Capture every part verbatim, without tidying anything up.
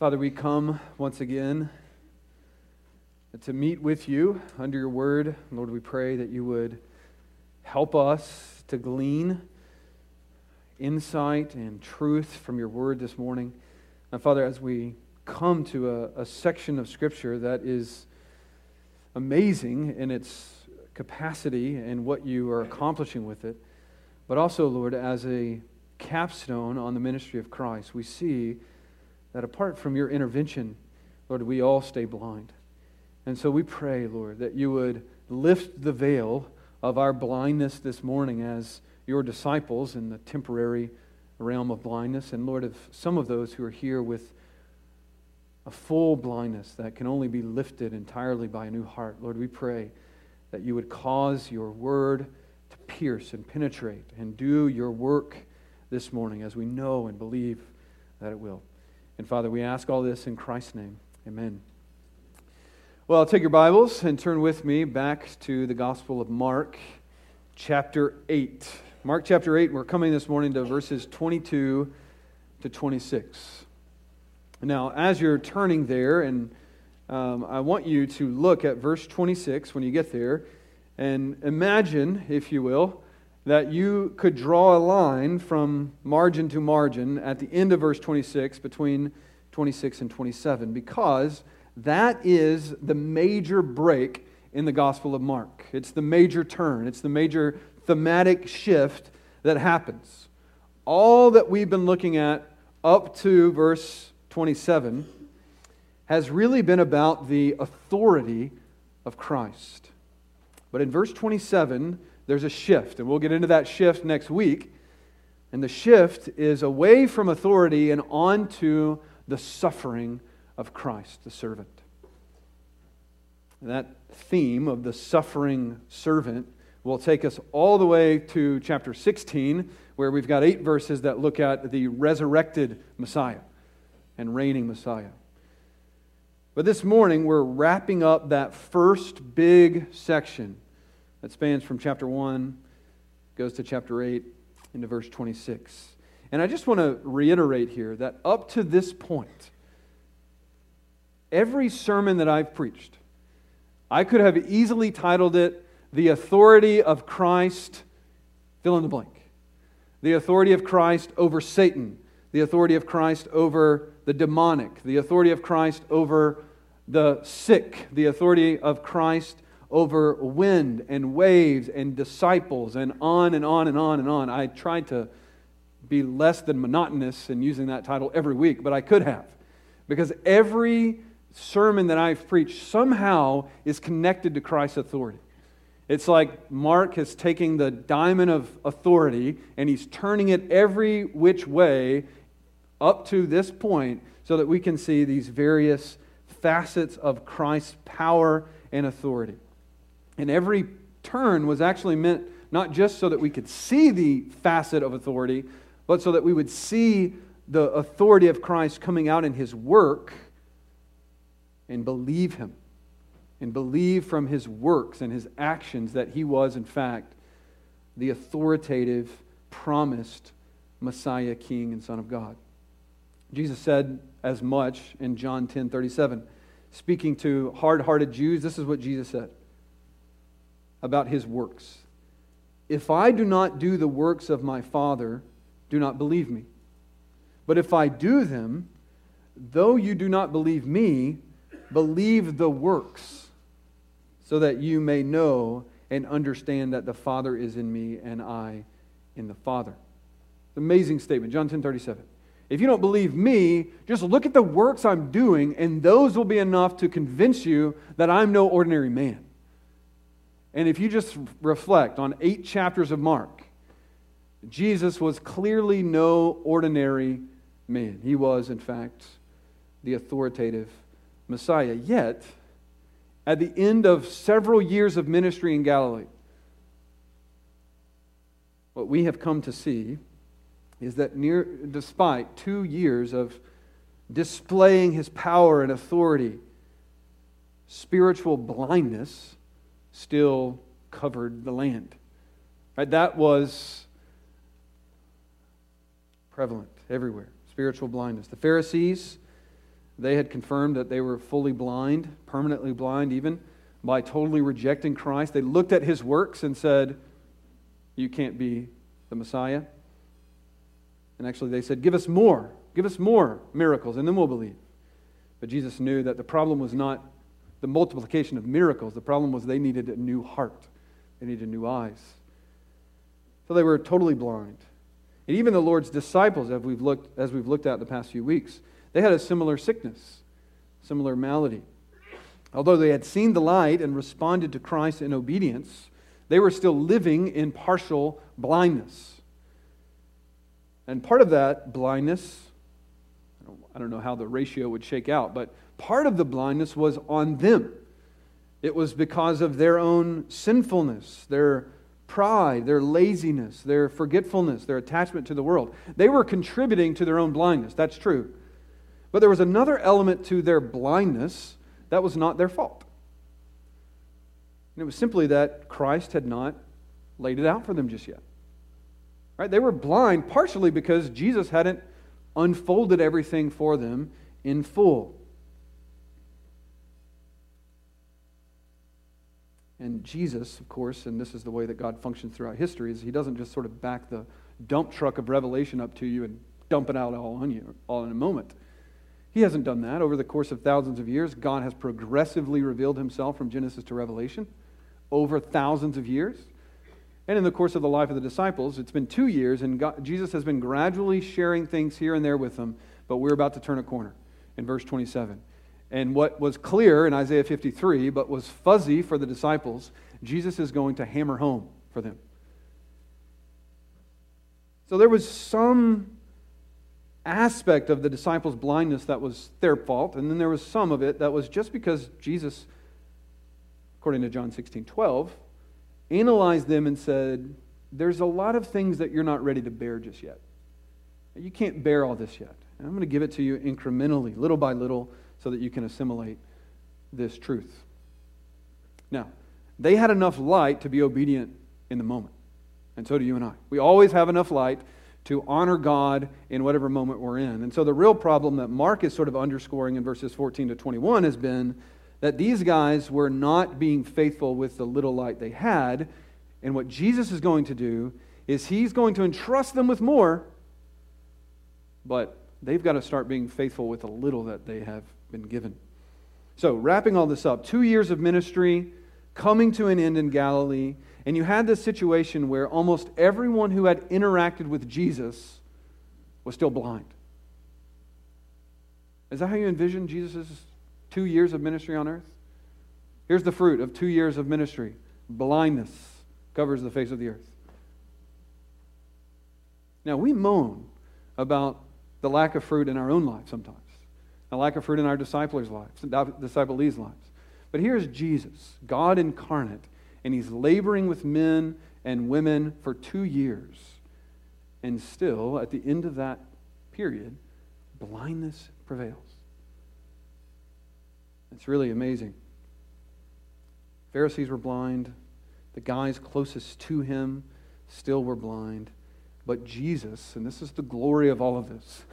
Father, we come once again to meet with you under your word. Lord, we pray that you would help us to glean insight and truth from your word this morning. And Father, as we come to a, a section of Scripture that is amazing in its capacity and what you are accomplishing with it, but also, Lord, as a capstone on the ministry of Christ, we see that apart from your intervention, Lord, we all stay blind. And so we pray, Lord, that you would lift the veil of our blindness this morning as your disciples in the temporary realm of blindness. And Lord, of some of those who are here with a full blindness that can only be lifted entirely by a new heart, Lord, we pray that you would cause your word to pierce and penetrate and do your work this morning as we know and believe that it will. And Father, we ask all this in Christ's name. Amen. Well, take your Bibles and turn with me back to the Gospel of Mark, chapter eight. Mark chapter eight, we're coming this morning to verses twenty-two to twenty-six. Now, as you're turning there, and um, I want you to look at verse twenty-six when you get there, and imagine, if you will, that you could draw a line from margin to margin at the end of verse twenty-six between twenty-six and twenty-seven, because that is the major break in the Gospel of Mark. It's the major turn. It's the major thematic shift that happens. All that we've been looking at up to verse twenty-seven has really been about the authority of Christ. But in verse twenty-seven, there's a shift, and we'll get into that shift next week. And the shift is away from authority and onto the suffering of Christ, the servant. And that theme of the suffering servant will take us all the way to chapter sixteen, where we've got eight verses that look at the resurrected Messiah and reigning Messiah. But this morning, we're wrapping up that first big section that spans from chapter one, goes to chapter eight, into verse twenty-six. And I just want to reiterate here that up to this point, every sermon that I've preached, I could have easily titled it, The Authority of Christ, fill in the blank. The authority of Christ over Satan. The authority of Christ over the demonic. The authority of Christ over the sick. The authority of Christ over wind and waves and disciples, and on and on and on and on. I tried to be less than monotonous in using that title every week, but I could have. Because every sermon that I've preached somehow is connected to Christ's authority. It's like Mark is taking the diamond of authority and he's turning it every which way up to this point so that we can see these various facets of Christ's power and authority. And every turn was actually meant not just so that we could see the facet of authority, but so that we would see the authority of Christ coming out in His work and believe Him. And believe from His works and His actions that He was, in fact, the authoritative, promised Messiah, King, and Son of God. Jesus said as much in John ten thirty-seven. Speaking to hard-hearted Jews, this is what Jesus said about His works. If I do not do the works of my Father, do not believe me. But if I do them, though you do not believe me, believe the works, so that you may know and understand that the Father is in me and I in the Father. Amazing statement, John ten thirty-seven. If you don't believe me, just look at the works I'm doing, and those will be enough to convince you that I'm no ordinary man. And if you just reflect on eight chapters of Mark, Jesus was clearly no ordinary man. He was, in fact, the authoritative Messiah. Yet, at the end of several years of ministry in Galilee, what we have come to see is that near, despite two years of displaying His power and authority, spiritual blindness still covered the land. Right? That was prevalent everywhere. Spiritual blindness. The Pharisees, They had confirmed that they were fully blind, permanently blind even, by totally rejecting Christ. They looked at His works and said, you can't be the Messiah. And actually they said, give us more, give us more miracles, and then we'll believe. But Jesus knew that the problem was not the multiplication of miracles. The problem was they needed a new heart. They needed new eyes. So they were totally blind. And even the Lord's disciples, as we've looked, as we've looked at in the past few weeks, they had a similar sickness, similar malady. Although they had seen the light and responded to Christ in obedience, they were still living in partial blindness. And part of that blindness, I don't, I don't know how the ratio would shake out, but part of the blindness was on them. It was because of their own sinfulness, their pride, their laziness, their forgetfulness, their attachment to the world. They were contributing to their own blindness, that's true. But there was another element to their blindness that was not their fault. And it was simply that Christ had not laid it out for them just yet. Right? They were blind partially because Jesus hadn't unfolded everything for them in full. And Jesus, of course, and this is the way that God functions throughout history, is He doesn't just sort of back the dump truck of revelation up to you and dump it out all on you all in a moment. He hasn't done that. Over the course of thousands of years, God has progressively revealed Himself from Genesis to Revelation over thousands of years. And in the course of the life of the disciples, it's been two years, and God, Jesus has been gradually sharing things here and there with them, but we're about to turn a corner in verse twenty-seven. And what was clear in Isaiah fifty-three, but was fuzzy for the disciples, Jesus is going to hammer home for them. So there was some aspect of the disciples' blindness that was their fault, and then there was some of it that was just because Jesus, according to John sixteen twelve, analyzed them and said, there's a lot of things that you're not ready to bear just yet. You can't bear all this yet. And I'm going to give it to you incrementally, little by little, so that you can assimilate this truth. Now, they had enough light to be obedient in the moment. And so do you and I. We always have enough light to honor God in whatever moment we're in. And so the real problem that Mark is sort of underscoring in verses fourteen to twenty-one has been that these guys were not being faithful with the little light they had. And what Jesus is going to do is He's going to entrust them with more, but they've got to start being faithful with the little that they have been given. So, wrapping all this up, two years of ministry coming to an end in Galilee, and you had this situation where almost everyone who had interacted with Jesus was still blind. Is that how you envision Jesus' two years of ministry on earth? Here's the fruit of two years of ministry. Blindness covers the face of the earth. Now, we moan about the lack of fruit in our own lives sometimes. The lack of fruit in our disciples' lives, disciples' lives. But here's Jesus, God incarnate, and He's laboring with men and women for two years. And still, at the end of that period, blindness prevails. It's really amazing. Pharisees were blind. The guys closest to Him still were blind. But Jesus, and this is the glory of all of this,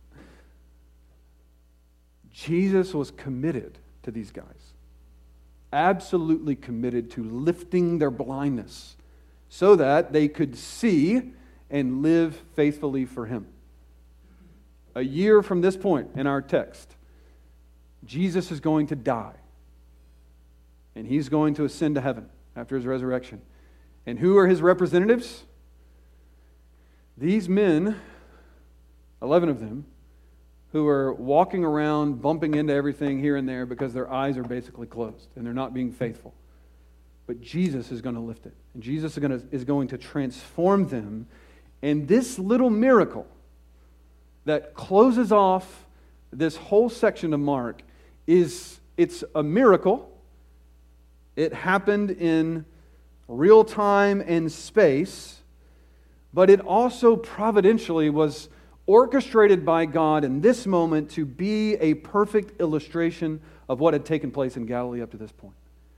Jesus was committed to these guys. Absolutely committed to lifting their blindness so that they could see and live faithfully for Him. A year from this point in our text, Jesus is going to die. And He's going to ascend to heaven after His resurrection. And who are His representatives? These men, eleven of them, who are walking around bumping into everything here and there because their eyes are basically closed and they're not being faithful. But Jesus is going to lift it. And Jesus is going to, is going to transform them. And this little miracle that closes off this whole section of Mark is, it's a miracle. It happened in real time and space, but it also providentially was orchestrated by God in this moment to be a perfect illustration of what had taken place in Galilee up to this point.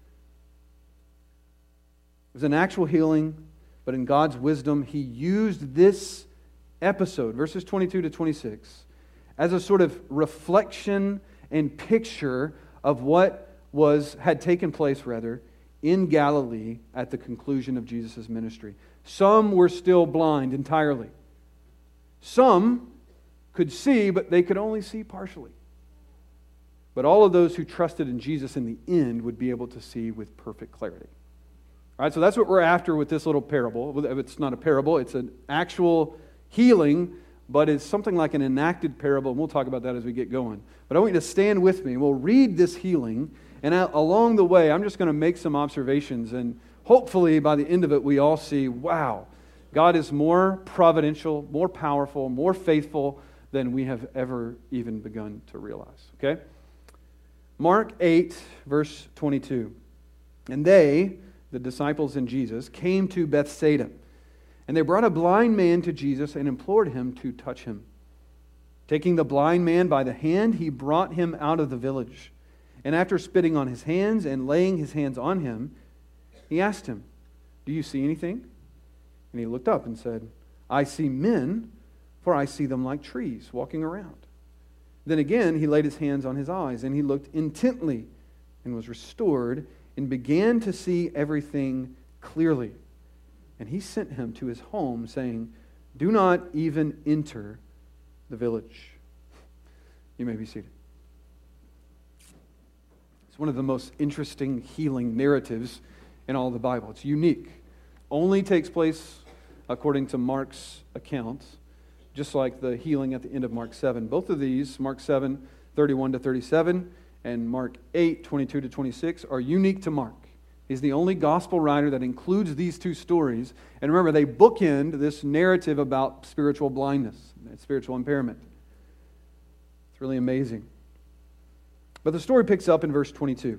It was an actual healing, but in God's wisdom, He used this episode, verses twenty-two to twenty-six, as a sort of reflection and picture of what was had taken place, rather, in Galilee at the conclusion of Jesus' ministry. Some were still blind entirely. Some could see, but they could only see partially. But all of those who trusted in Jesus in the end would be able to see with perfect clarity. All right, so that's what we're after with this little parable. It's not a parable, it's an actual healing, but it's something like an enacted parable, and we'll talk about that as we get going. But I want you to stand with me. We'll read this healing, and along the way, I'm just going to make some observations, and hopefully by the end of it, we all see, wow, God is more providential, more powerful, more faithful than we have ever even begun to realize. Okay? Mark eight, verse twenty-two. And they, the disciples and Jesus, came to Bethsaida. And they brought a blind man to Jesus and implored him to touch him. Taking the blind man by the hand, he brought him out of the village. And after spitting on his hands and laying his hands on him, he asked him, "Do you see anything?" And he looked up and said, "I see men, for I see them like trees walking around." Then again he laid his hands on his eyes, and he looked intently and was restored and began to see everything clearly. And he sent him to his home, saying, "Do not even enter the village." You may be seated. It's one of the most interesting healing narratives in all the Bible. It's unique. Only takes place according to Mark's account, just like the healing at the end of Mark seven. Both of these, Mark seven, thirty-one to thirty-seven, and Mark eight, twenty-two to twenty-six, are unique to Mark. He's the only gospel writer that includes these two stories. And remember, they bookend this narrative about spiritual blindness and spiritual impairment. It's really amazing. But the story picks up in verse twenty-two.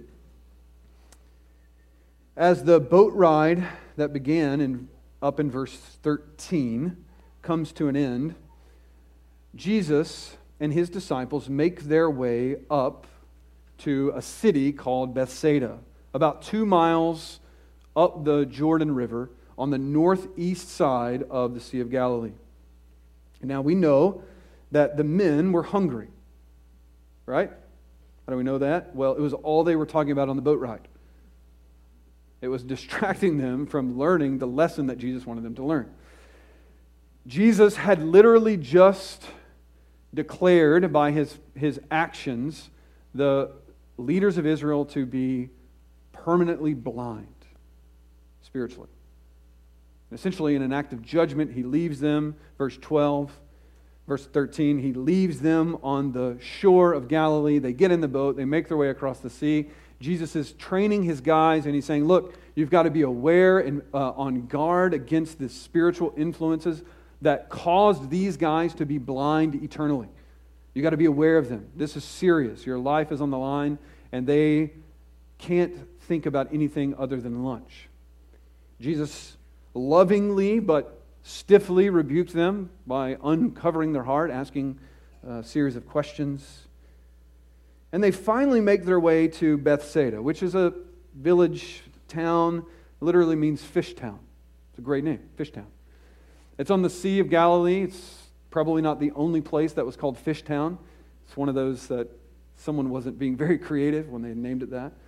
As the boat ride that began in, up in verse thirteen comes to an end, Jesus and his disciples make their way up to a city called Bethsaida, about two miles up the Jordan River on the northeast side of the Sea of Galilee. Now we know that the men were hungry, right? How do we know that? Well, it was all they were talking about on the boat ride. It was distracting them from learning the lesson that Jesus wanted them to learn. Jesus had literally just declared by his, his actions the leaders of Israel to be permanently blind spiritually. Essentially, in an act of judgment, he leaves them, verse twelve, verse thirteen, he leaves them on the shore of Galilee. They get in the boat, they make their way across the sea. Jesus is training his guys, and he's saying, look, you've got to be aware and uh, on guard against the spiritual influences that caused these guys to be blind eternally. You've got to be aware of them. This is serious. Your life is on the line, and they can't think about anything other than lunch. Jesus lovingly but stiffly rebuked them by uncovering their heart, asking a series of questions. And they finally make their way to Bethsaida, which is a village town. It literally means fish town. It's a great name, fish town. It's on the Sea of Galilee. It's probably not the only place that was called Fish Town. It's one of those that someone wasn't being very creative when they named it that.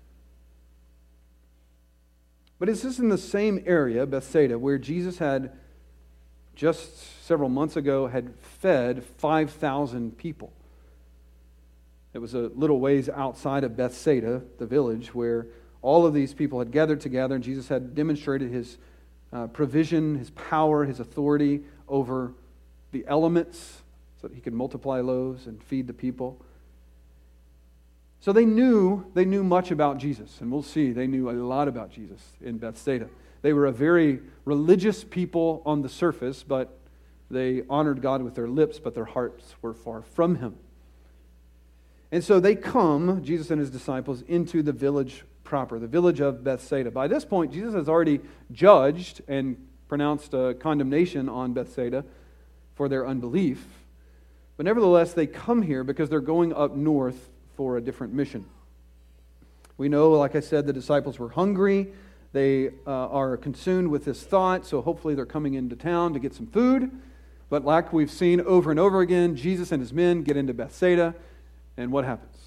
But it's just in the same area, Bethsaida, where Jesus had just several months ago had fed five thousand people. It was a little ways outside of Bethsaida, the village, where all of these people had gathered together, and Jesus had demonstrated his uh, provision, his power, his authority over the elements so that he could multiply loaves and feed the people. So they knew they knew much about Jesus, and we'll see they knew a lot about Jesus in Bethsaida. They were a very religious people on the surface, but they honored God with their lips, but their hearts were far from him. And so they come, Jesus and his disciples, into the village proper, the village of Bethsaida. By this point, Jesus has already judged and pronounced a condemnation on Bethsaida for their unbelief. But nevertheless, they come here because they're going up north for a different mission. We know, like I said, the disciples were hungry. They uh, are consumed with this thought, so hopefully they're coming into town to get some food. But like we've seen over and over again, Jesus and his men get into Bethsaida, And what happens?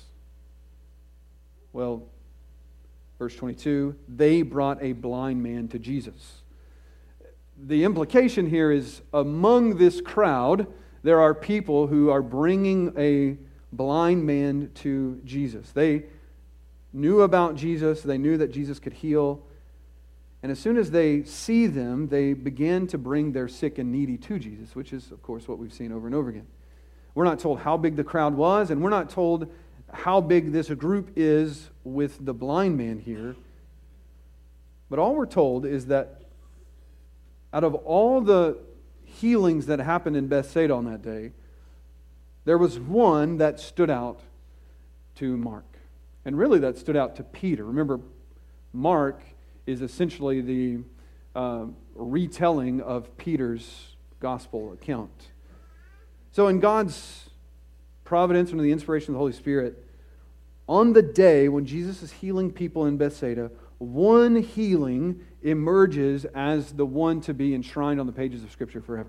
Well, verse twenty-two, they brought a blind man to Jesus. The implication here is among this crowd, there are people who are bringing a blind man to Jesus. They knew about Jesus. They knew that Jesus could heal. And as soon as they see them, they begin to bring their sick and needy to Jesus, which is, of course, what we've seen over and over again. We're not told how big the crowd was, and we're not told how big this group is with the blind man here. But all we're told is that out of all the healings that happened in Bethsaida on that day, there was one that stood out to Mark. And really that stood out to Peter. Remember, Mark is essentially the uh, retelling of Peter's gospel account. So in God's providence, under the inspiration of the Holy Spirit, on the day when Jesus is healing people in Bethsaida, one healing emerges as the one to be enshrined on the pages of Scripture forever.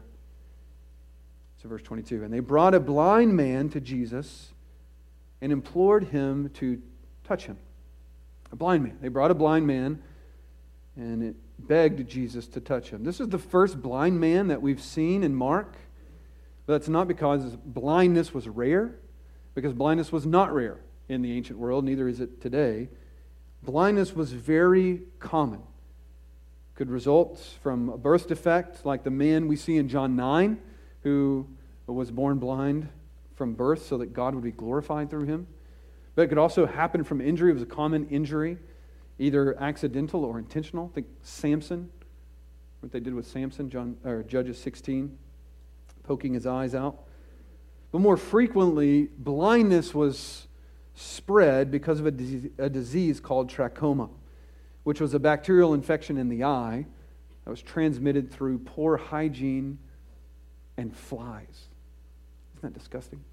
So verse twenty-two, and they brought a blind man to Jesus and implored him to touch him. A blind man. They brought a blind man and it begged Jesus to touch him. This is the first blind man that we've seen in Mark. But that's not because blindness was rare, because blindness was not rare in the ancient world, neither is it today. Blindness was very common. Could result from a birth defect, like the man we see in John nine, who was born blind from birth so that God would be glorified through him. But it could also happen from injury. It was a common injury, either accidental or intentional. Think Samson, what they did with Samson, John or Judges sixteen, poking his eyes out. But more frequently, blindness was spread because of a disease, a disease called trachoma, which was a bacterial infection in the eye that was transmitted through poor hygiene and flies. Isn't that disgusting?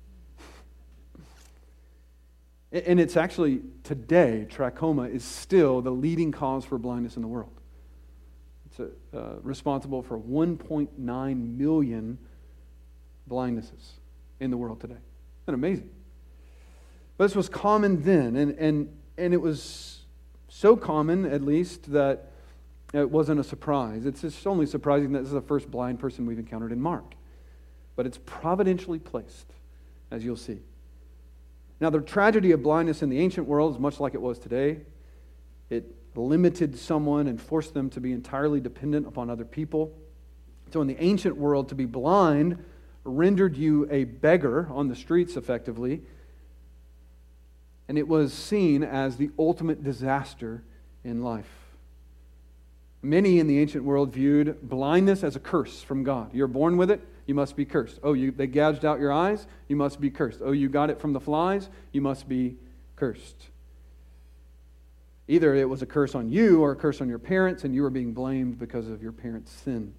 And it's actually, today, trachoma is still the leading cause for blindness in the world. It's a, uh, responsible for one point nine million blindnesses in the world today. Isn't that amazing? But this was common then, and, and, and it was so common, at least, that it wasn't a surprise. It's just only surprising that this is the first blind person we've encountered in Mark. But it's providentially placed, as you'll see. Now, the tragedy of blindness in the ancient world is much like it was today. It limited someone and forced them to be entirely dependent upon other people. So in the ancient world, to be blind rendered you a beggar on the streets, effectively. And it was seen as the ultimate disaster in life. Many in the ancient world viewed blindness as a curse from God. You're born with it, you must be cursed. Oh, you, they gouged out your eyes, you must be cursed. Oh, you got it from the flies, you must be cursed. Either it was a curse on you or a curse on your parents, and you were being blamed because of your parents' sin.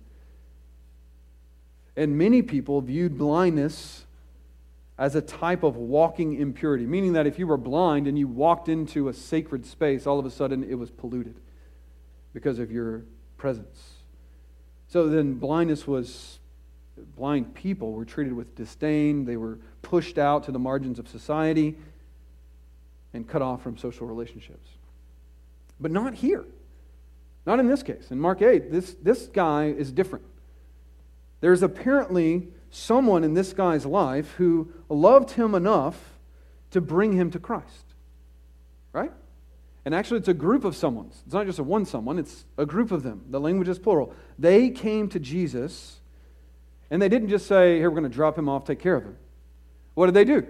And many people viewed blindness as a type of walking impurity, meaning that if you were blind and you walked into a sacred space, all of a sudden it was polluted because of your presence. So then blindness was, blind people were treated with disdain. They were pushed out to the margins of society and cut off from social relationships. But not here. Not in this case. In Mark eight, this, this guy is different. There's apparently someone in this guy's life who loved him enough to bring him to Christ. Right? And actually it's a group of someones. It's not just a one someone, it's a group of them. The language is plural. They came to Jesus and they didn't just say, here, we're going to drop him off, take care of him. What did they do?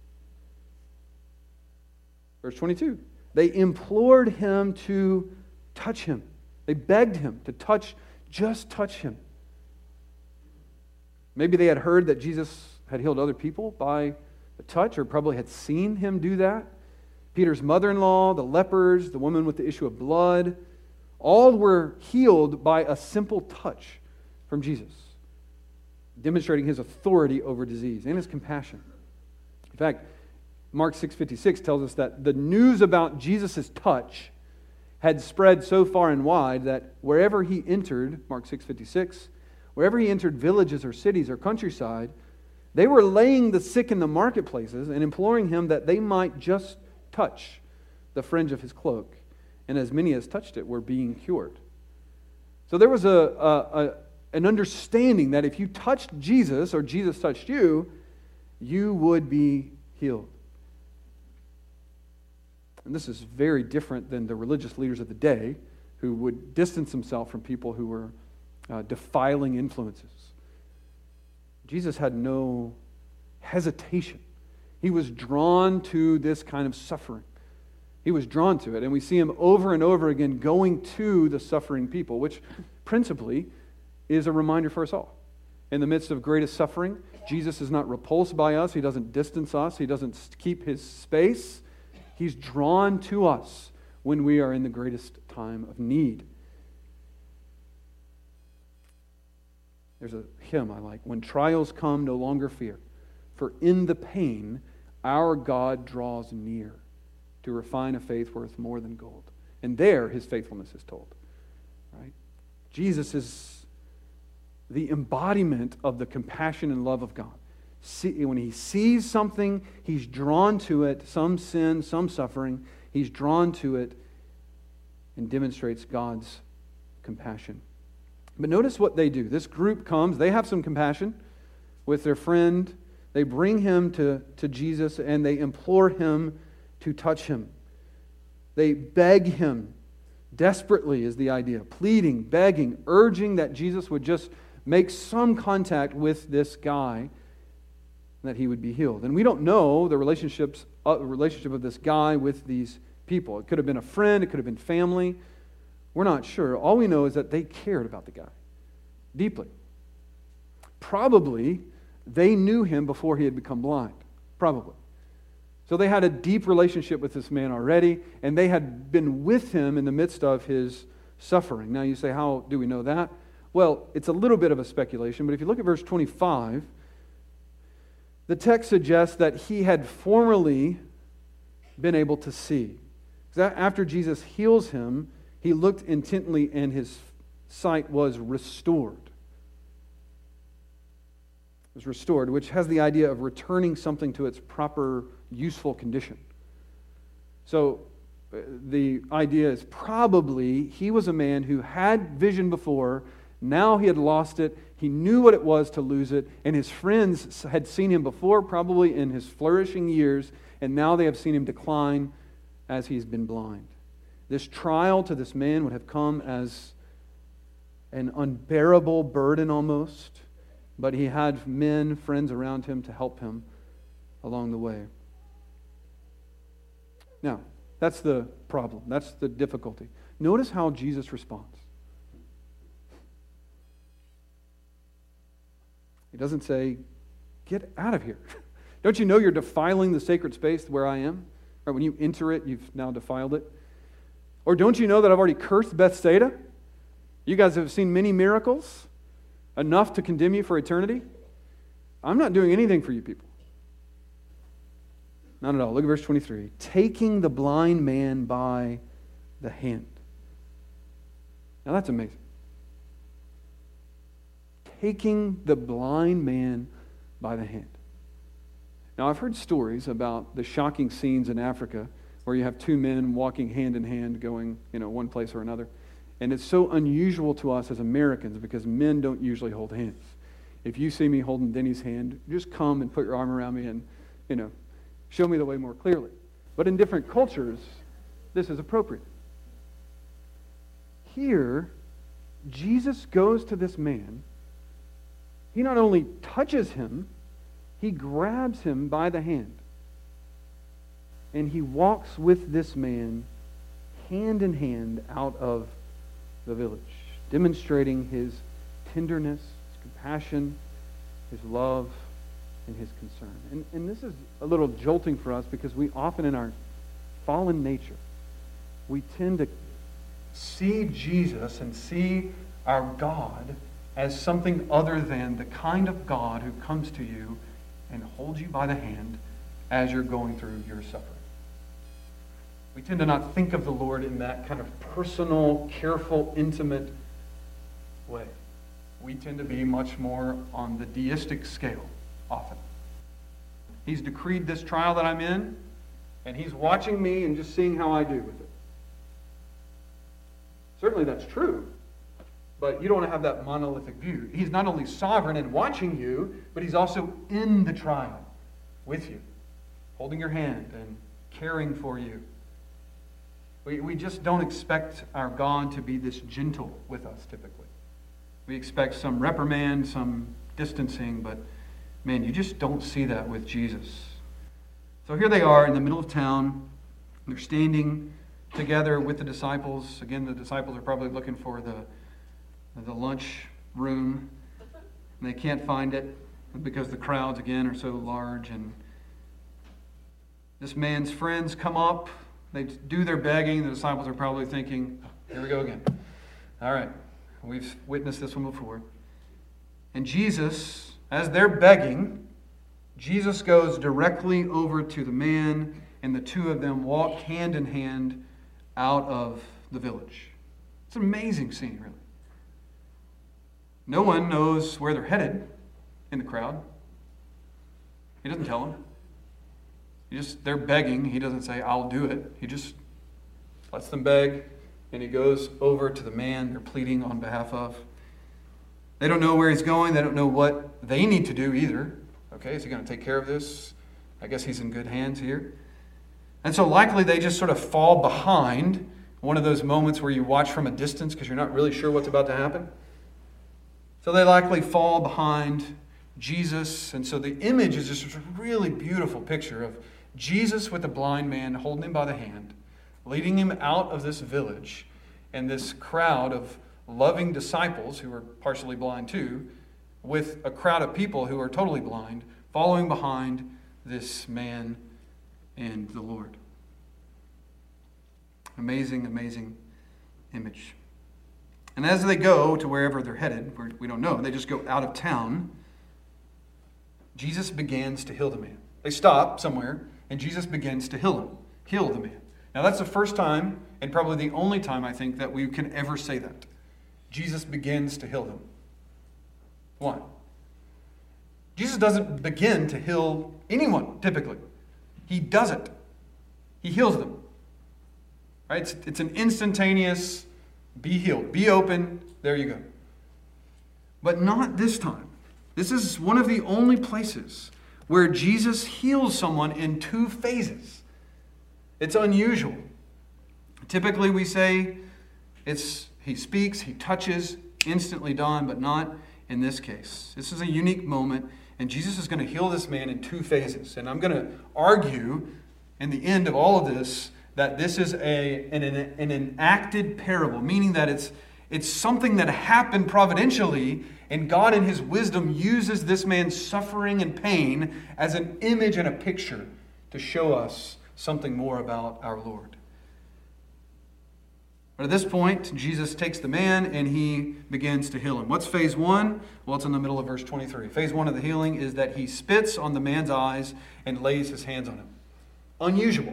Verse twenty-two. They implored him to touch him. They begged him to touch, just touch him. Maybe they had heard that Jesus had healed other people by a touch, or probably had seen him do that. Peter's mother-in-law, the lepers, the woman with the issue of blood, all were healed by a simple touch from Jesus, demonstrating his authority over disease and his compassion. In fact, Mark six fifty-six tells us that the news about Jesus' touch had spread so far and wide that wherever he entered, Mark six fifty-six, wherever he entered villages or cities or countryside, They were laying the sick in the marketplaces and imploring him that they might just touch the fringe of his cloak. And as many as touched it were being cured. So there was a, a, a an understanding that if you touched Jesus or Jesus touched you, you would be healed. And this is very different than the religious leaders of the day who would distance themselves from people who were uh, defiling influences. Jesus had no hesitation. He was drawn to this kind of suffering. He was drawn to it, and we see him over and over again going to the suffering people, which principally is a reminder for us all. In the midst of greatest suffering, Jesus is not repulsed by us. He doesn't distance us. He doesn't keep his space. He's drawn to us when we are in the greatest time of need. There's a hymn I like. When trials come, no longer fear, for in the pain our God draws near to refine a faith worth more than gold. And there his faithfulness is told. Right? Jesus is the embodiment of the compassion and love of God. See, when he sees something, he's drawn to it, some sin, some suffering, he's drawn to it and demonstrates God's compassion. But notice what they do. This group comes, they have some compassion with their friend. They bring him to, to Jesus and they implore him to touch him. They beg him. Desperately is the idea. Pleading, begging, urging that Jesus would just make some contact with this guy, that he would be healed. And we don't know the relationships, uh, relationship of this guy with these people. It could have been a friend, it could have been family. We're not sure. All we know is that they cared about the guy deeply. Probably they knew him before he had become blind. Probably. So they had a deep relationship with this man already, and they had been with him in the midst of his suffering. Now you say, how do we know that? Well, it's a little bit of a speculation, but if you look at verse twenty-five, the text suggests that he had formerly been able to see. After Jesus heals him, he looked intently and his sight was restored. It was restored, which has the idea of returning something to its proper, useful condition. So the idea is probably he was a man who had vision before, now he had lost it, he knew what it was to lose it, and his friends had seen him before, probably in his flourishing years, and now they have seen him decline as he's been blind. This trial to this man would have come as an unbearable burden almost, but he had men, friends around him to help him along the way. Now, that's the problem. That's the difficulty. Notice how Jesus responds. He doesn't say, get out of here. Don't you know you're defiling the sacred space where I am? Or when you enter it, you've now defiled it. Or don't you know that I've already cursed Bethsaida? You guys have seen many miracles, enough to condemn you for eternity. I'm not doing anything for you people. Not at all. Look at verse twenty-three. Taking the blind man by the hand. Now that's amazing. Taking the blind man by the hand. Now I've heard stories about the shocking scenes in Africa where you have two men walking hand in hand going, you know, one place or another. And it's so unusual to us as Americans because men don't usually hold hands. If you see me holding Denny's hand, just come and put your arm around me and, you know, show me the way more clearly. But in different cultures, this is appropriate. Here, Jesus goes to this man. He not only touches him, he grabs him by the hand. And he walks with this man hand in hand out of the village, demonstrating his tenderness, his compassion, his love, and his concern. And, and this is a little jolting for us because we often in our fallen nature, we tend to see Jesus and see our God as something other than the kind of God who comes to you and holds you by the hand as you're going through your suffering. We tend to not think of the Lord in that kind of personal, careful, intimate way. We tend to be much more on the deistic scale, often. He's decreed this trial that I'm in, and He's watching me and just seeing how I do with it. Certainly that's true, but you don't want to have that monolithic view. He's not only sovereign and watching you, but He's also in the trial with you, holding your hand and caring for you. We, we just don't expect our God to be this gentle with us, typically. We expect some reprimand, some distancing, but man, you just don't see that with Jesus. So here they are in the middle of town. They're standing together with the disciples. Again, the disciples are probably looking for the, the lunch room, and they can't find it because the crowds, again, are so large. And this man's friends come up. They do their begging. The disciples are probably thinking, here we go again. All right, we've witnessed this one before. And Jesus, as they're begging, Jesus goes directly over to the man, and the two of them walk hand in hand out of the village. It's an amazing scene, really. No one knows where they're headed in the crowd. He doesn't tell them. He just, they're begging. He doesn't say, I'll do it. He just lets them beg, and he goes over to the man they're pleading on behalf of. They don't know where he's going. They don't know what they need to do either. Okay, is he going to take care of this? I guess he's in good hands here. And so likely they just sort of fall behind, one of those moments where you watch from a distance because you're not really sure what's about to happen. So they likely fall behind Jesus. And so the image is just a really beautiful picture of Jesus with the blind man holding him by the hand, leading him out of this village, and this crowd of loving disciples who are partially blind too, with a crowd of people who are totally blind, following behind this man and the Lord. Amazing, amazing image. And as they go to wherever they're headed, we don't know, they just go out of town, Jesus begins to heal the man. They stop somewhere, and Jesus begins to heal him, heal the man. Now that's the first time, and probably the only time, I think, that we can ever say that. Jesus begins to heal them. Why? Jesus doesn't begin to heal anyone, typically. He does it. He heals them. Right? It's, it's an instantaneous, be healed, be open, there you go. But not this time. This is one of the only places where Jesus heals someone in two phases. It's unusual. Typically we say it's he speaks, he touches, instantly done, but not in this case. This is a unique moment, and Jesus is going to heal this man in two phases. And I'm going to argue in the end of all of this that this is a an, an enacted parable, meaning that it's it's something that happened providentially, and God in His wisdom uses this man's suffering and pain as an image and a picture to show us something more about our Lord. But at this point, Jesus takes the man and He begins to heal him. What's phase one? Well, it's in the middle of verse twenty-three. Phase one of the healing is that He spits on the man's eyes and lays His hands on him. Unusual.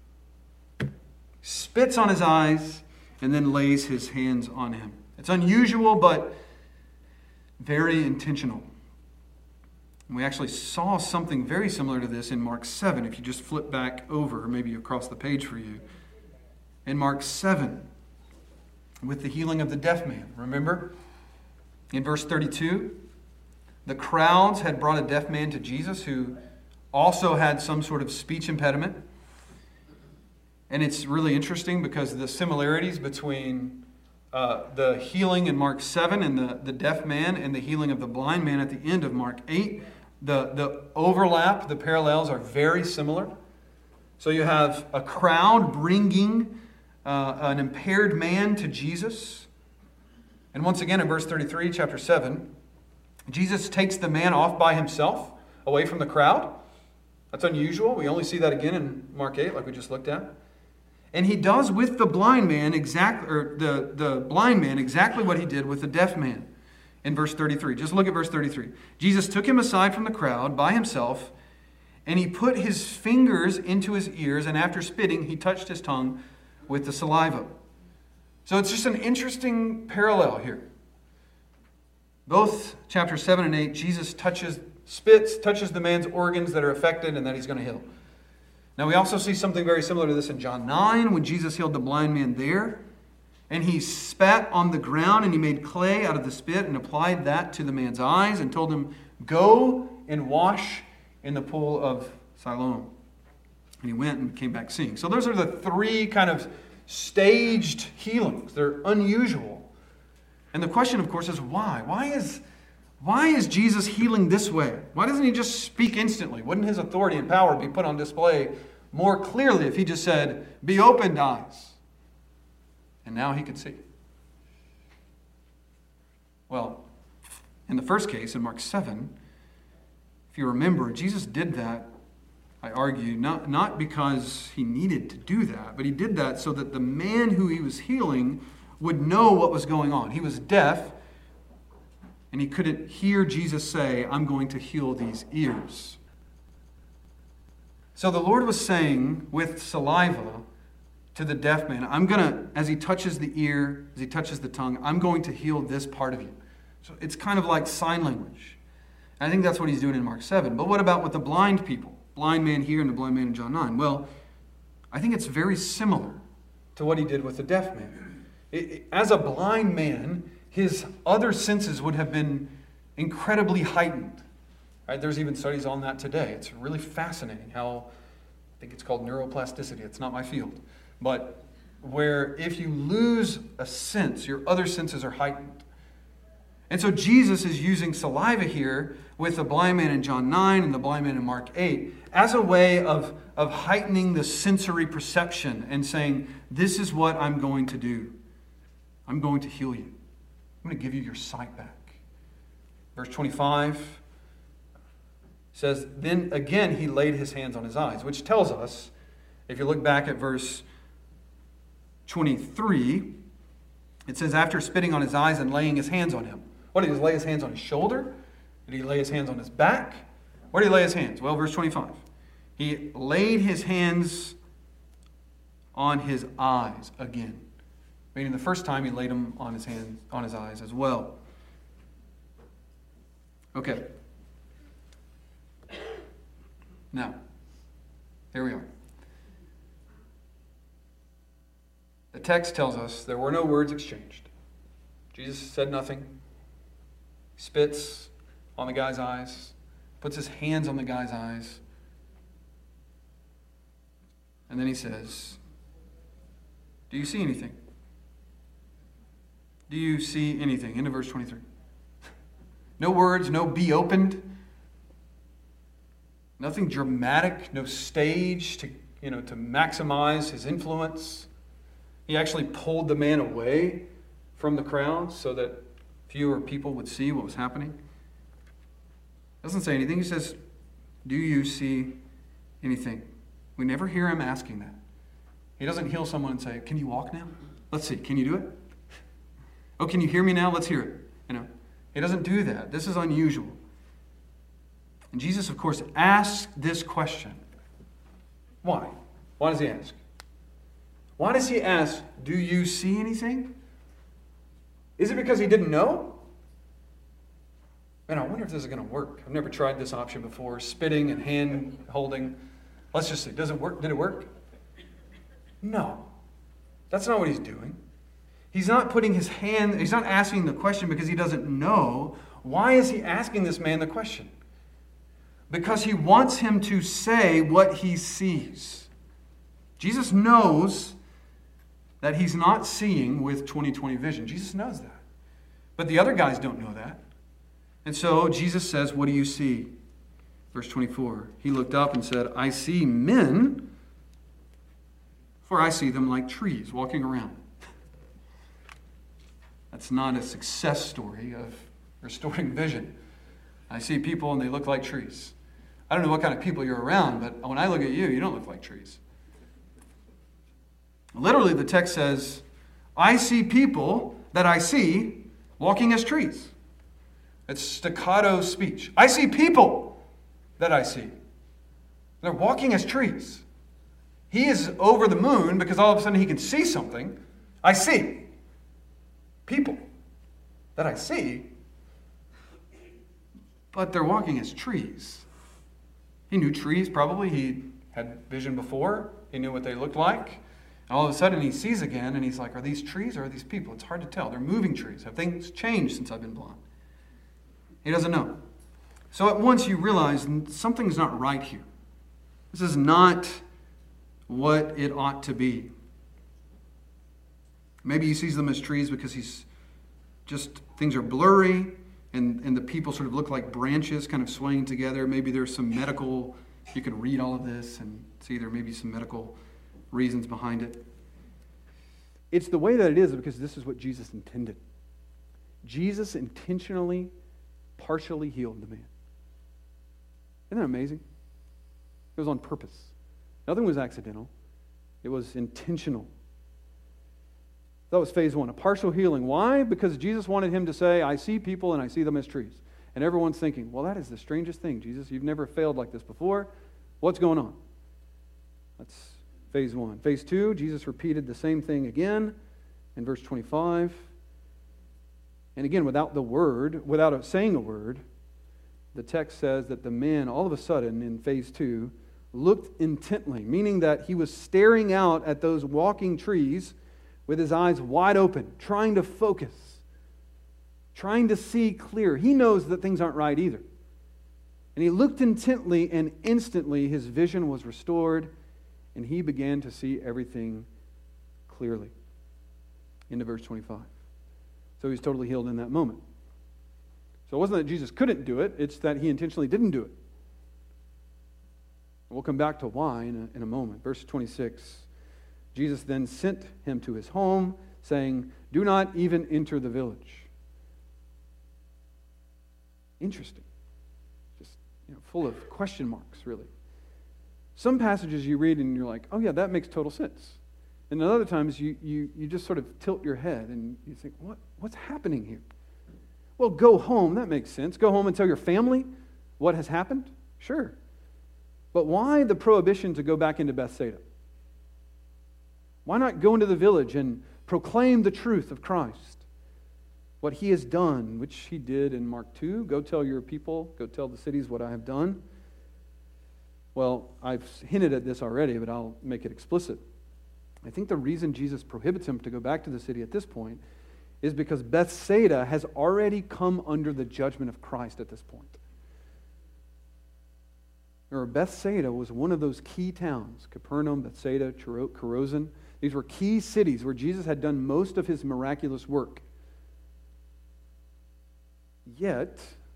Spits on his eyes and then lays His hands on him. It's unusual, but very intentional. And we actually saw something very similar to this in Mark seven. If you just flip back over, maybe across the page for you. In Mark seven, with the healing of the deaf man. Remember? In verse thirty-two, the crowds had brought a deaf man to Jesus who also had some sort of speech impediment. And it's really interesting because the similarities between uh, the healing in Mark seven and the, the deaf man and the healing of the blind man at the end of Mark eight, the, the overlap, the parallels are very similar. So you have a crowd bringing uh, an impaired man to Jesus. And once again in verse thirty-three, chapter seven, Jesus takes the man off by himself, away from the crowd. That's unusual. We only see that again in Mark eight, like we just looked at. And He does with the blind man exactly, or the, the blind man exactly what He did with the deaf man in verse thirty-three. Just look at verse thirty-three. Jesus took him aside from the crowd by himself, and He put His fingers into his ears, and after spitting, He touched his tongue with the saliva. So it's just an interesting parallel here. Both chapter seven and eight, Jesus touches spits, touches the man's organs that are affected, and that he's going to heal. Now we also see something very similar to this in John nine, when Jesus healed the blind man there. And he spat on the ground, and he made clay out of the spit and applied that to the man's eyes and told him, go and wash in the pool of Siloam. And he went and came back seeing. So those are the three kind of staged healings. They're unusual. And the question, of course, is why? Why is, why is Jesus healing this way? Why doesn't he just speak instantly? Wouldn't his authority and power be put on display more clearly if he just said, be opened, eyes? And now he could see. Well, in the first case, in Mark seven, if you remember, Jesus did that, I argue, not, not because he needed to do that, but he did that so that the man who he was healing would know what was going on. He was deaf, and he couldn't hear Jesus say, I'm going to heal these ears. So the Lord was saying with saliva to the deaf man, I'm going to, as he touches the ear, as he touches the tongue, I'm going to heal this part of you. So it's kind of like sign language. And I think that's what he's doing in Mark seven. But what about with the blind people? Blind man here and the blind man in John nine. Well, I think it's very similar to what he did with the deaf man. It, it, as a blind man, his other senses would have been incredibly heightened. Right? There's even studies on that today. It's really fascinating how, I think it's called neuroplasticity. It's not my field. But where if you lose a sense, your other senses are heightened. And so Jesus is using saliva here with the blind man in John nine and the blind man in Mark eight as a way of, of heightening the sensory perception and saying, this is what I'm going to do. I'm going to heal you. I'm going to give you your sight back. Verse twenty-five says, then again he laid his hands on his eyes, which tells us, if you look back at verse twenty-three, it says, after spitting on his eyes and laying his hands on him. What, did he lay his hands on his shoulder? Did he lay his hands on his back? Where did he lay his hands? Well, verse twenty-five. He laid his hands on his eyes again. Meaning the first time he laid them on his hands, on his eyes as well. Okay. Now, here we are. The text tells us there were no words exchanged. Jesus said nothing. Spits on the guy's eyes. Puts his hands on the guy's eyes. And then he says, do you see anything? Do you see anything? Into verse twenty-three. No words, no be opened. Nothing dramatic, no stage to, you know, to maximize his influence. He actually pulled the man away from the crowd so that fewer people would see what was happening. Doesn't say anything. He says, do you see anything? We never hear him asking that. He doesn't heal someone and say, can you walk now? Let's see. Can you do it? Oh, can you hear me now? Let's hear it. You know, he doesn't do that. This is unusual. And Jesus, of course, asks this question. Why? Why does he ask? Why does he ask, do you see anything? Is it because he didn't know? Man, I wonder if this is going to work. I've never tried this option before. Spitting and hand holding. Let's just see. Does it work? Did it work? No. That's not what he's doing. He's not putting his hand, he's not asking the question because he doesn't know. Why is he asking this man the question? Because he wants him to say what he sees. Jesus knows that he's not seeing with twenty twenty vision. Jesus knows that. But the other guys don't know that. And so Jesus says, what do you see? Verse twenty-four, he looked up and said, I see men, for I see them like trees walking around. That's not a success story of restoring vision. I see people and they look like trees. I don't know what kind of people you're around, but when I look at you, you don't look like trees. Literally, the text says, I see people that I see walking as trees. It's staccato speech. I see people that I see. They're walking as trees. He is over the moon because all of a sudden he can see something. I see people that I see but they're walking as trees. He knew trees probably. He had vision before. He knew what they looked like. And all of a sudden he sees again and he's like, are these trees or are these people? It's hard to tell. They're moving trees. Have things changed since I've been blind? He doesn't know. So at once you realize something's not right here. This is not what it ought to be. Maybe he sees them as trees because he's just, things are blurry and, and the people sort of look like branches kind of swaying together. Maybe there's some medical, you could read all of this and see there may be some medical reasons behind it. It's the way that it is because this is what Jesus intended. Jesus intentionally, partially healed the man. Isn't that amazing? It was on purpose. Nothing was accidental. It was intentional. That was phase one, a partial healing. Why? Because Jesus wanted him to say, I see people and I see them as trees. And everyone's thinking, well, that is the strangest thing, Jesus. You've never failed like this before. What's going on? That's phase one. Phase two, Jesus repeated the same thing again in verse twenty-five. And again, without the word, without saying a word, the text says that the man, all of a sudden, in phase two, looked intently, meaning that he was staring out at those walking trees with his eyes wide open, trying to focus, trying to see clear. He knows that things aren't right either. And he looked intently, and instantly his vision was restored, and he began to see everything clearly. Into verse twenty-five. So he was totally healed in that moment. So it wasn't that Jesus couldn't do it, it's that he intentionally didn't do it. We'll come back to why in a, in a moment. Verse twenty-six. Jesus then sent him to his home, saying, do not even enter the village. Interesting. Just you know, full of question marks, really. Some passages you read and you're like, oh yeah, that makes total sense. And then other times you, you, you just sort of tilt your head and you think, what, what's happening here? Well, go home, that makes sense. Go home and tell your family what has happened? Sure. But why the prohibition to go back into Bethsaida? Why not go into the village and proclaim the truth of Christ? What he has done, which he did in Mark two. Go tell your people, go tell the cities what I have done. Well, I've hinted at this already, but I'll make it explicit. I think the reason Jesus prohibits him to go back to the city at this point is because Bethsaida has already come under the judgment of Christ at this point. Or Bethsaida was one of those key towns, Capernaum, Bethsaida, Chorazin. These were key cities where Jesus had done most of his miraculous work. Yet,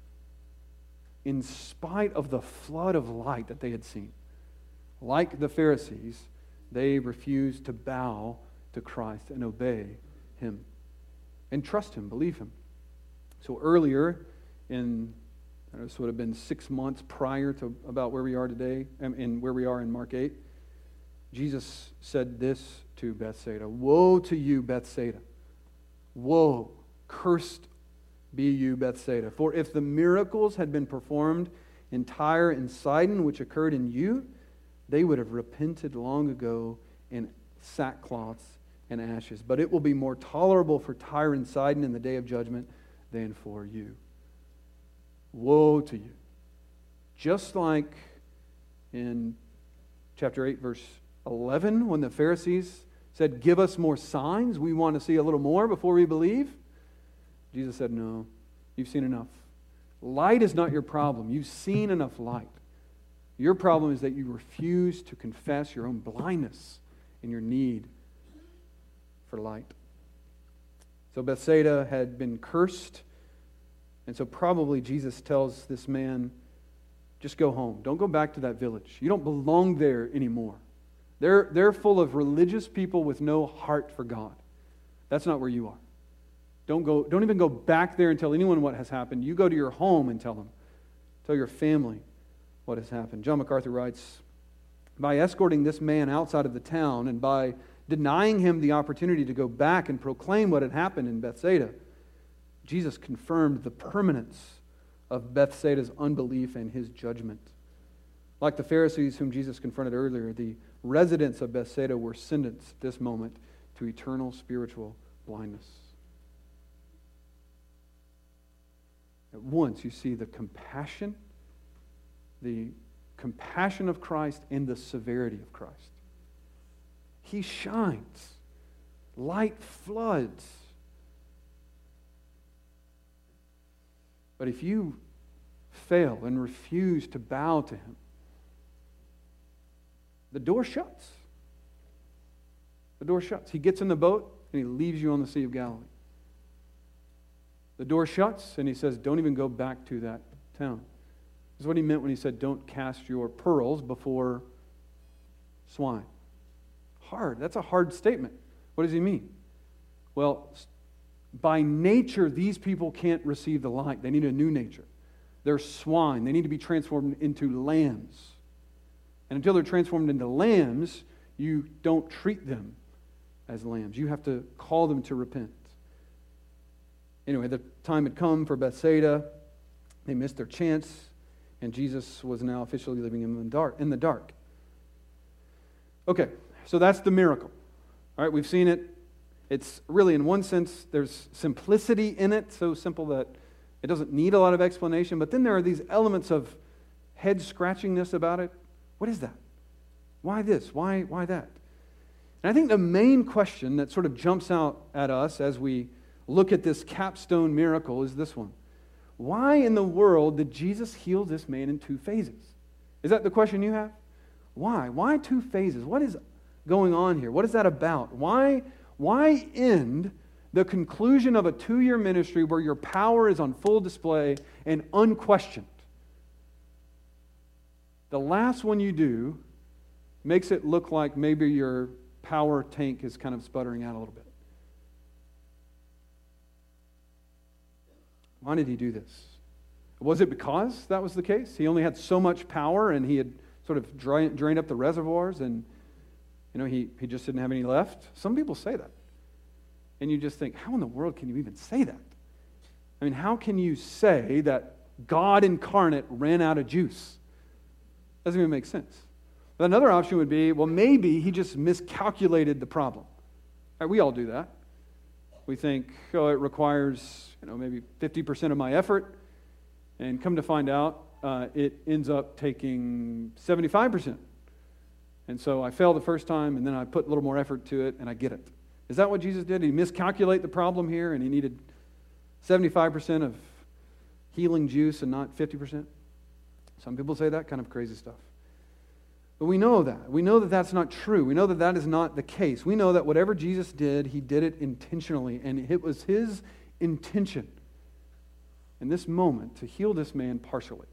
in spite of the flood of light that they had seen, like the Pharisees, they refused to bow to Christ and obey him and trust him, believe him. So earlier in this would have been six months prior to about where we are today, and where we are in Mark eight. Jesus said this to Bethsaida, woe to you, Bethsaida. Woe, cursed be you, Bethsaida. For if the miracles had been performed in Tyre and Sidon, which occurred in you, they would have repented long ago in sackcloths and ashes. But it will be more tolerable for Tyre and Sidon in the day of judgment than for you. Woe to you. Just like in chapter eight, verse eleven, when the Pharisees said, give us more signs, we want to see a little more before we believe. Jesus said, no, you've seen enough. Light is not your problem. You've seen enough light. Your problem is that you refuse to confess your own blindness and your need for light. So Bethsaida had been cursed. And so probably Jesus tells this man, just go home. Don't go back to that village. You don't belong there anymore. They're, they're full of religious people with no heart for God. That's not where you are. Don't go. Don't even go back there and tell anyone what has happened. You go to your home and tell them. Tell your family what has happened. John MacArthur writes, by escorting this man outside of the town and by denying him the opportunity to go back and proclaim what had happened in Bethsaida, Jesus confirmed the permanence of Bethsaida's unbelief and his judgment. Like the Pharisees whom Jesus confronted earlier, the residents of Bethsaida were sentenced at this moment to eternal spiritual blindness. At once you see the compassion, the compassion of Christ and the severity of Christ. He shines. Light floods. But if you fail and refuse to bow to Him, the door shuts. The door shuts. He gets in the boat and He leaves you on the Sea of Galilee. The door shuts and He says, don't even go back to that town. This is what He meant when He said, don't cast your pearls before swine. Hard. That's a hard statement. What does He mean? Well, by nature, these people can't receive the light. They need a new nature. They're swine. They need to be transformed into lambs. And until they're transformed into lambs, you don't treat them as lambs. You have to call them to repent. Anyway, the time had come for Bethsaida. They missed their chance, and Jesus was now officially living in the dark. In the dark. Okay, so that's the miracle. All right, we've seen it. It's really, in one sense, there's simplicity in it, so simple that it doesn't need a lot of explanation. But then there are these elements of head-scratchingness about it. What is that? Why this? Why, why that? And I think the main question that sort of jumps out at us as we look at this capstone miracle is this one. Why in the world did Jesus heal this man in two phases? Is that the question you have? Why? Why two phases? What is going on here? What is that about? Why, why end the conclusion of a two-year ministry where your power is on full display and unquestioned? The last one you do makes it look like maybe your power tank is kind of sputtering out a little bit. Why did He do this? Was it because that was the case? He only had so much power and He had sort of drained, drained up the reservoirs and you know he, he just didn't have any left? Some people say that. And you just think, how in the world can you even say that? I mean, how can you say that God incarnate ran out of juice? Doesn't even make sense. But another option would be, well, maybe He just miscalculated the problem. Right, we all do that. We think, oh, it requires, you know, maybe fifty percent of my effort, and come to find out, uh, it ends up taking seventy-five percent. And so I fail the first time, and then I put a little more effort to it, and I get it. Is that what Jesus did? Did He miscalculate the problem here, and He needed seventy-five percent of healing juice and not fifty percent? Some people say that kind of crazy stuff. But we know that. We know that that's not true. We know that that is not the case. We know that whatever Jesus did, He did it intentionally. And it was His intention in this moment to heal this man partially.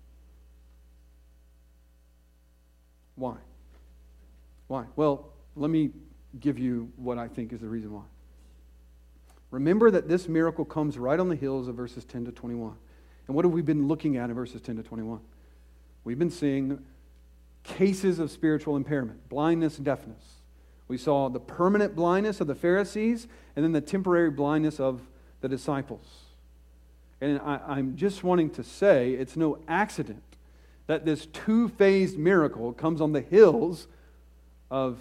Why? Why? Well, let me give you what I think is the reason why. Remember that this miracle comes right on the heels of verses ten to twenty-one. And what have we been looking at in verses ten to twenty-one? We've been seeing cases of spiritual impairment, blindness, deafness. We saw the permanent blindness of the Pharisees and then the temporary blindness of the disciples. And I, I'm just wanting to say it's no accident that this two-phased miracle comes on the heels of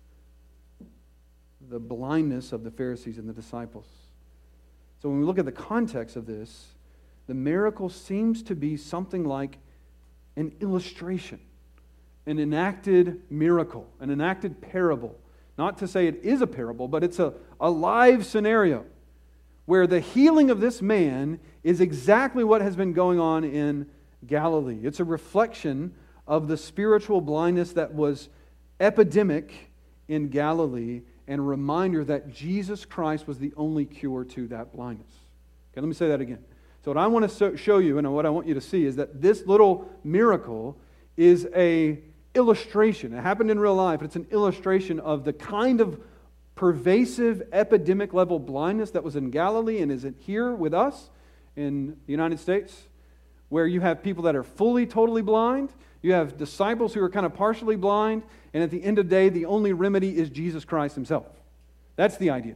the blindness of the Pharisees and the disciples. So when we look at the context of this, the miracle seems to be something like an illustration, an enacted miracle, an enacted parable. Not to say it is a parable, but it's a, a live scenario where the healing of this man is exactly what has been going on in Galilee. It's a reflection of the spiritual blindness that was epidemic in Galilee and a reminder that Jesus Christ was the only cure to that blindness. Okay, let me say that again. So what I want to show you and what I want you to see is that this little miracle is a illustration. It happened in real life, but it's an illustration of the kind of pervasive epidemic level blindness that was in Galilee and is here with us in the United States, where you have people that are fully, totally blind. You have disciples who are kind of partially blind, and at the end of the day, the only remedy is Jesus Christ Himself. That's the idea.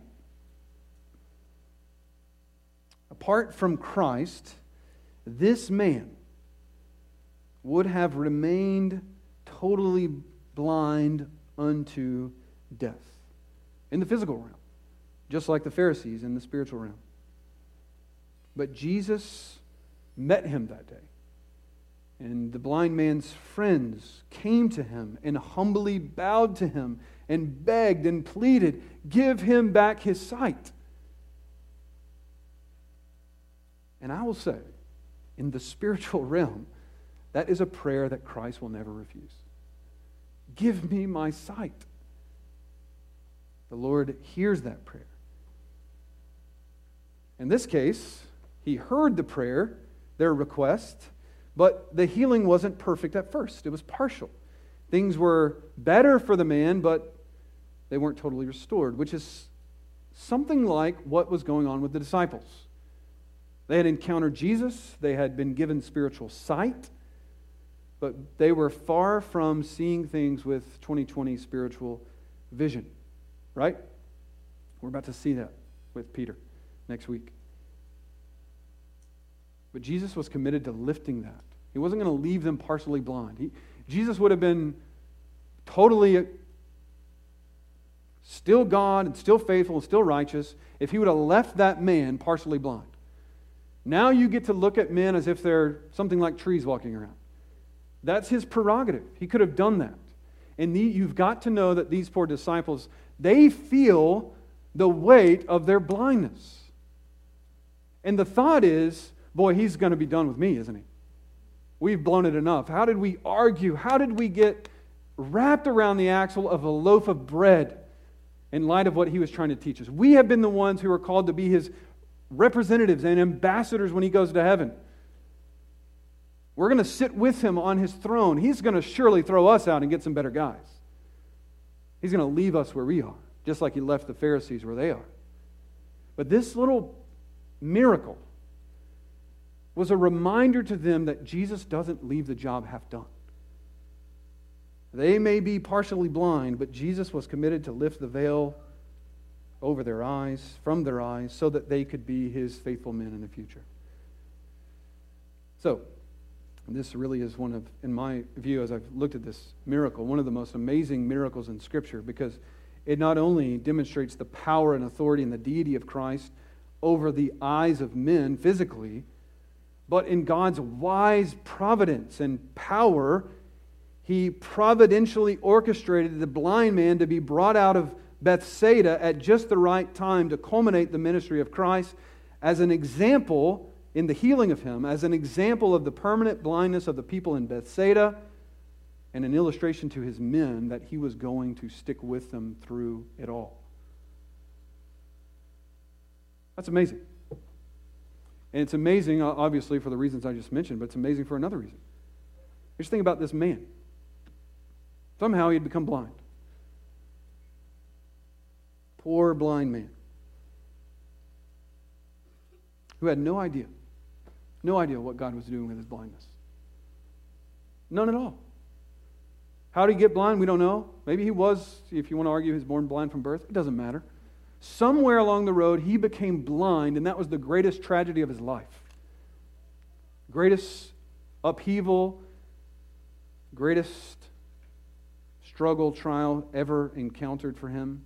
Apart from Christ, this man would have remained totally blind unto death in the physical realm, just like the Pharisees in the spiritual realm. But Jesus met him that day. And the blind man's friends came to him and humbly bowed to him and begged and pleaded, give him back his sight. And I will say, in the spiritual realm, that is a prayer that Christ will never refuse. Give me my sight. The Lord hears that prayer. In this case, he heard the prayer, their request, but the healing wasn't perfect at first. It was partial. Things were better for the man, but they weren't totally restored, which is something like what was going on with the disciples. They had encountered Jesus. They had been given spiritual sight, but they were far from seeing things with twenty twenty spiritual vision. Right? We're about to see that with Peter next week. But Jesus was committed to lifting that. He wasn't going to leave them partially blind. He, Jesus would have been totally still God and still faithful and still righteous if he would have left that man partially blind. Now you get to look at men as if they're something like trees walking around. That's his prerogative. He could have done that. And the, you've got to know that these poor disciples, they feel the weight of their blindness. And the thought is, boy, he's going to be done with me, isn't he? We've blown it enough. How did we argue? How did we get wrapped around the axle of a loaf of bread in light of what he was trying to teach us? We have been the ones who are called to be his representatives and ambassadors when he goes to heaven. We're going to sit with him on his throne. He's going to surely throw us out and get some better guys. He's going to leave us where we are, just like he left the Pharisees where they are. But this little miracle was a reminder to them that Jesus doesn't leave the job half done. They may be partially blind, but Jesus was committed to lift the veil over their eyes, from their eyes, so that they could be his faithful men in the future. So, this really is one of, in my view, as I've looked at this miracle, one of the most amazing miracles in Scripture, because it not only demonstrates the power and authority and the deity of Christ over the eyes of men physically, but in God's wise providence and power, he providentially orchestrated the blind man to be brought out of Bethsaida at just the right time to culminate the ministry of Christ as an example in the healing of him, as an example of the permanent blindness of the people in Bethsaida, and an illustration to his men that he was going to stick with them through it all. That's amazing. And it's amazing, obviously, for the reasons I just mentioned, but it's amazing for another reason. Just think about this man. Somehow he had become blind. Poor blind man who had no idea, no idea what God was doing with his blindness. None at all. How did he get blind? We don't know. Maybe he was, if you want to argue, he was born blind from birth. It doesn't matter. Somewhere along the road, he became blind, and that was the greatest tragedy of his life. Greatest upheaval, greatest struggle, trial ever encountered for him.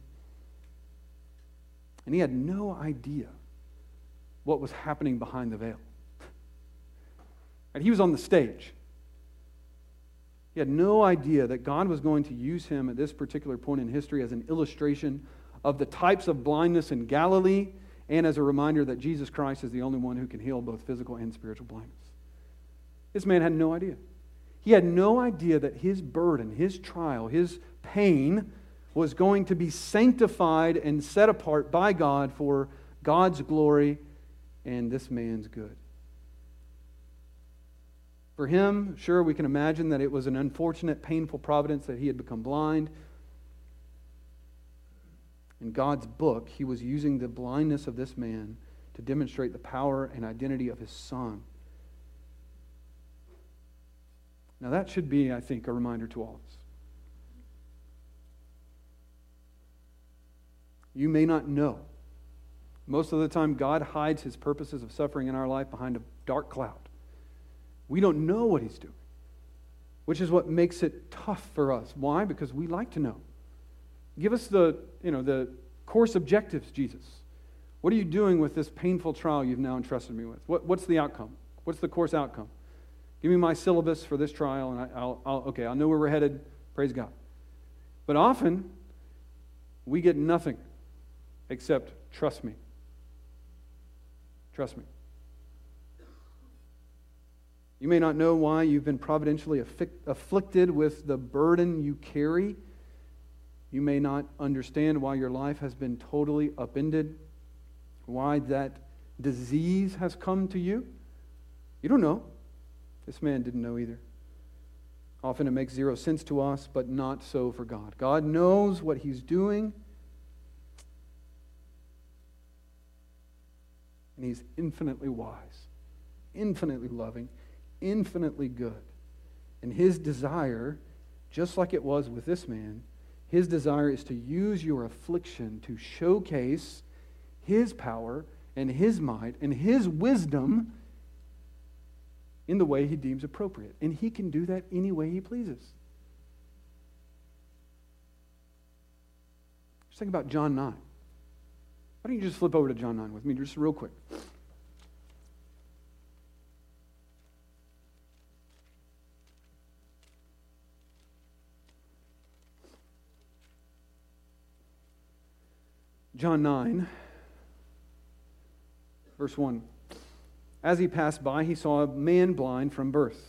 And he had no idea what was happening behind the veil. And he was on the stage. He had no idea that God was going to use him at this particular point in history as an illustration of the types of blindness in Galilee, and as a reminder that Jesus Christ is the only one who can heal both physical and spiritual blindness. This man had no idea. He had no idea that his burden, his trial, his pain was going to be sanctified and set apart by God for God's glory and this man's good. For him, sure, we can imagine that it was an unfortunate, painful providence that he had become blind. In God's book, he was using the blindness of this man to demonstrate the power and identity of his Son. Now that should be, I think, a reminder to all of us. You may not know. Most of the time, God hides his purposes of suffering in our life behind a dark cloud. We don't know what he's doing, which is what makes it tough for us. Why? Because we like to know. Give us the, you know, the course objectives, Jesus. What are you doing with this painful trial you've now entrusted me with? What, what's the outcome? What's the course outcome? Give me my syllabus for this trial, and I, I'll, I'll, okay, I'll know where we're headed. Praise God. But often, we get nothing except trust me. Trust me. You may not know why you've been providentially afflicted with the burden you carry. You may not understand why your life has been totally upended, why that disease has come to you. You don't know. This man didn't know either. Often it makes zero sense to us, but not so for God. God knows what He's doing, and He's infinitely wise, infinitely loving, infinitely good. And His desire, just like it was with this man, His desire is to use your affliction to showcase His power and His might and His wisdom in the way He deems appropriate. And He can do that any way He pleases. Just think about John nine. Why don't you just flip over to John nine with me just real quick. John nine, verse one. As he passed by, he saw a man blind from birth.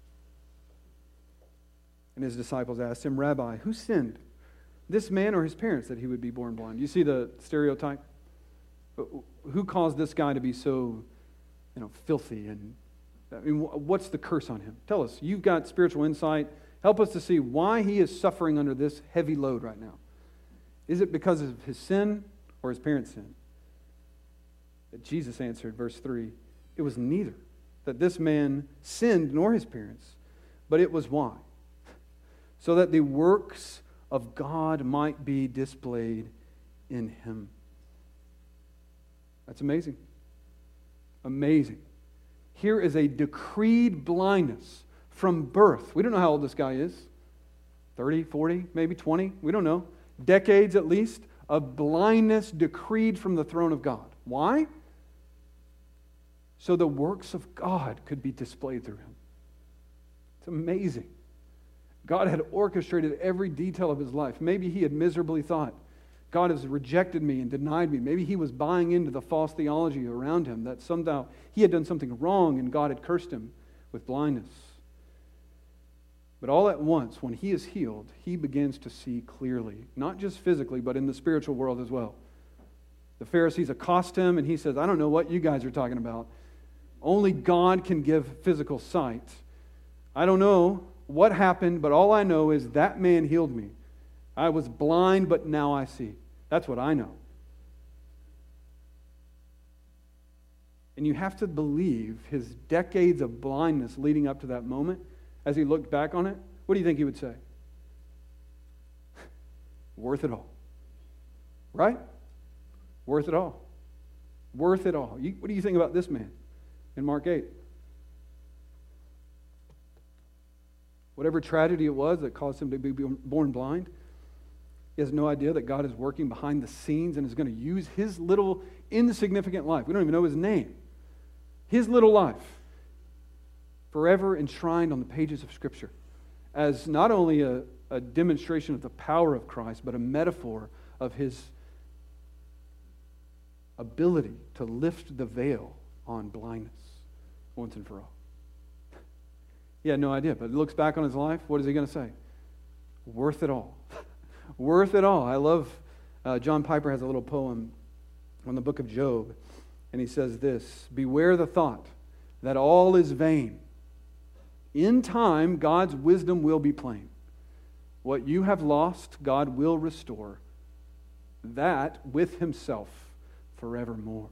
And his disciples asked him, Rabbi, who sinned, this man or his parents, that he would be born blind? You see the stereotype? Who caused this guy to be so, you know, filthy? And I mean, what's the curse on him? Tell us. You've got spiritual insight. Help us to see why he is suffering under this heavy load right now. Is it because of his sin or his parents' sin? But Jesus answered, verse three, it was neither, that this man sinned nor his parents, but it was why? So that the works of God might be displayed in him. That's amazing. Amazing. Here is a decreed blindness from birth. We don't know how old this guy is. thirty, forty, maybe twenty. We don't know. Decades at least of blindness decreed from the throne of God. Why? So the works of God could be displayed through him. It's amazing. God had orchestrated every detail of his life. Maybe he had miserably thought, God has rejected me and denied me. Maybe he was buying into the false theology around him that somehow he had done something wrong and God had cursed him with blindness. But all at once, when he is healed, he begins to see clearly, not just physically, but in the spiritual world as well. The Pharisees accost him and he says, I don't know what you guys are talking about. Only God can give physical sight. I don't know what happened, but all I know is that man healed me. I was blind, but now I see. That's what I know. And you have to believe his decades of blindness leading up to that moment, as he looked back on it, what do you think he would say? Worth it all. Right? Worth it all. Worth it all. You, what do you think about this man in Mark eight? Whatever tragedy it was that caused him to be born blind, he has no idea that God is working behind the scenes and is going to use his little insignificant life. We don't even know his name. His little life, forever enshrined on the pages of Scripture as not only a, a demonstration of the power of Christ, but a metaphor of his ability to lift the veil on blindness once and for all. He had no idea, but he looks back on his life. What is he going to say? Worth it all. Worth it all. I love, uh, John Piper has a little poem on the book of Job, and he says this, beware the thought that all is vain. In time, God's wisdom will be plain. What you have lost, God will restore. That with himself forevermore.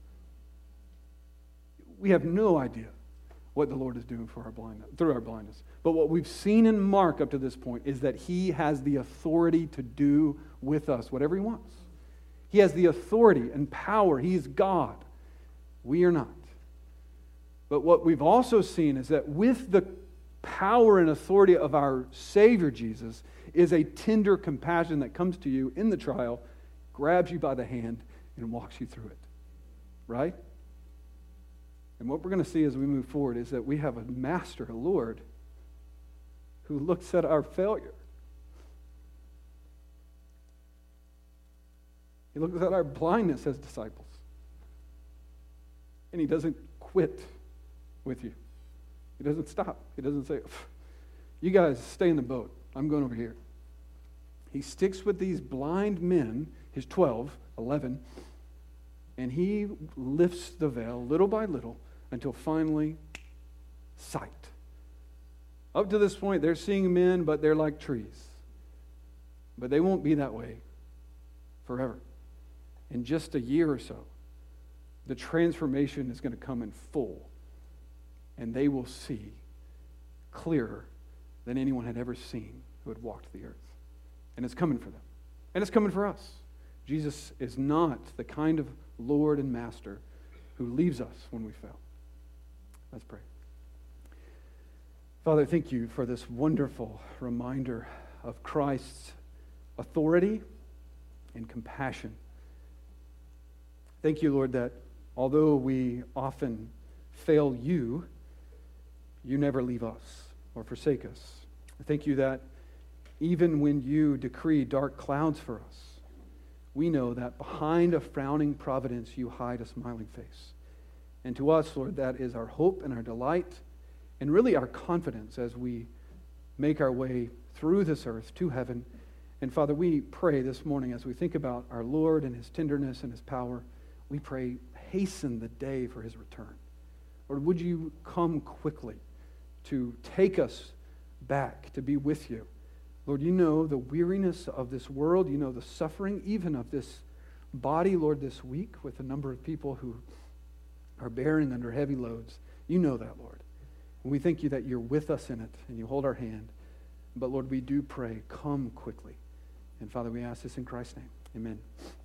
We have no idea what the Lord is doing for our blindness, through our blindness. But what we've seen in Mark up to this point is that he has the authority to do with us whatever he wants. He has the authority and power. He is God. We are not. But what we've also seen is that with the power and authority of our Savior Jesus is a tender compassion that comes to you in the trial, grabs you by the hand, and walks you through it. Right? And what we're going to see as we move forward is that we have a master, a Lord, who looks at our failure. He looks at our blindness as disciples. And he doesn't quit with you. He doesn't stop. He doesn't say, you guys stay in the boat. I'm going over here. He sticks with these blind men, his twelve, eleven, and he lifts the veil little by little until finally sight. Up to this point, they're seeing men, but they're like trees. But they won't be that way forever. In just a year or so, the transformation is going to come in full, and they will see clearer than anyone had ever seen who had walked the earth. And it's coming for them. And it's coming for us. Jesus is not the kind of Lord and Master who leaves us when we fail. Let's pray. Father, thank you for this wonderful reminder of Christ's authority and compassion. Thank you, Lord, that although we often fail you, you never leave us or forsake us. Thank you that even when you decree dark clouds for us, we know that behind a frowning providence, you hide a smiling face. And to us, Lord, that is our hope and our delight, and really our confidence as we make our way through this earth to heaven. And Father, we pray this morning as we think about our Lord and his tenderness and his power, we pray, hasten the day for his return. Lord, would you come quickly to take us back to be with you? Lord, you know the weariness of this world. You know the suffering even of this body, Lord, this week with a number of people who are bearing under heavy loads. You know that, Lord. And we thank you that you're with us in it and you hold our hand. But Lord, we do pray, come quickly. And Father, we ask this in Christ's name. Amen.